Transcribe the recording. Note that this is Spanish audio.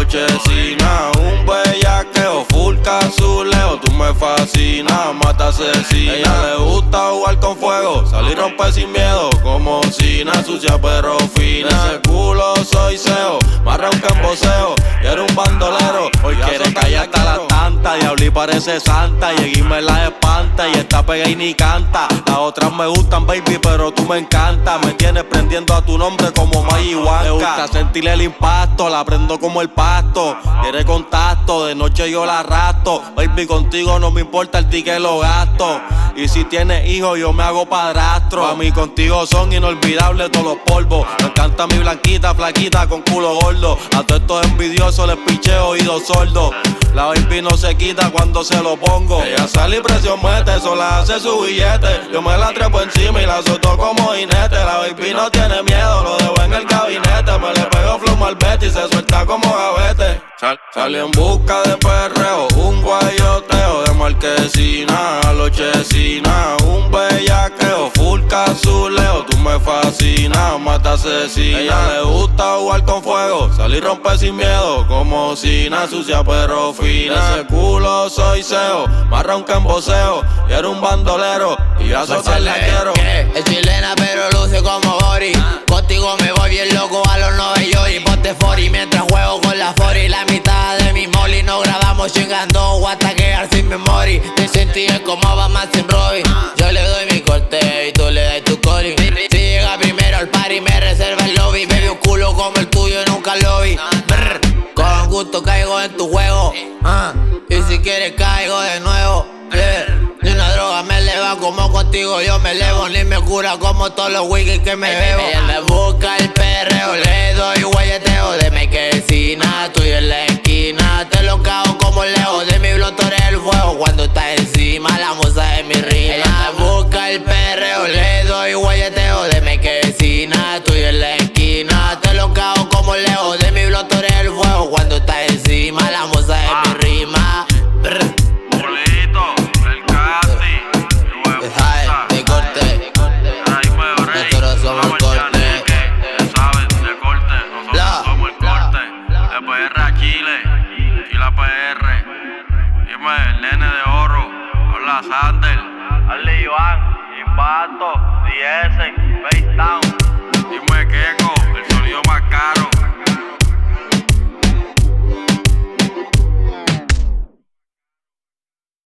chesina. Un bellaqueo, full casuleo. Tú me fascinas, mata asesina. Ella le gusta jugar con fuego, salir romper sin miedo. Como Sina, sucia pero fina. Ese culo soy CEO, más ronca en poseo. Y era un bandolero, hoy quiere callar hasta la tanta. Diabli parece santa, y me la espanta. Y esta pega y ni canta. Las otras me gustan, baby, pero tú me encanta. Me tienes prendiendo a tu nombre como marihuana. Me gusta sentir el impacto, la prendo como el pasto. Quiere contacto, de noche yo la arrastro. Baby, contigo no me importa el ticket, lo gasto. Y si tienes hijos, yo me hago padrastro. A mí contigo son inolvidables todos los polvos. Me encanta mi blanquita, flaquita, con culo gordo. A todos estos envidiosos les picheo oídos sordos. La baby no se quita cuando se lo pongo. Ella sale y presión mete, sola hace su billete. Yo me la trepo encima y la azoto como jinete. La baby no tiene miedo, lo dejo en el gabinete. Me le pego flow malvete y se suelta como gavete. Salí en busca de perreo, un guayoteo de marquesina a los chesina. Un bellaqueo, full casuleo. Tú me fascinas, mata asesina. Ella le gusta jugar con fuego, salir romper sin miedo. Como Sina, sucia pero fina. Ese culo soy CEO, más ronca en voceo. Y era un bandolero, y a azotar la quiero. Es chilena pero luce como Bori. Contigo me voy bien loco a los 9 yo y ponte 40 mientras juego con la 40. La mitad de mi molly nos grabamos chingando hasta quedar sin memoria. Te sentí como Batman sin Robin. Yo le doy mi corte y tú le das tu cori. Si llega primero al party me reserva el lobby. Baby, un culo como el tuyo nunca lo vi. Brr, con gusto caigo en tu juego. Y si quieres caigo de nuevo. Ni una droga me eleva como contigo yo me elevo. Ni me cura como todos los whisky que me bebo. Ella me busca el perreo, le doy guayeteo. De mi quesina, estoy en la esquina. Te lo cago como lejos de mi blontor el fuego. Cuando estás encima la musa es mi rima. Ella me busca el perreo, le doy guayeteo. De mi quesina, estoy en la esquina. Te lo cago como lejos de mi blontor el fuego. Cuando estás encima la musa es mi rima. El nene de oro, habla Sander, Arle Iván, Impacto, Diesen, Face Down, dime Keko, el sonido más caro.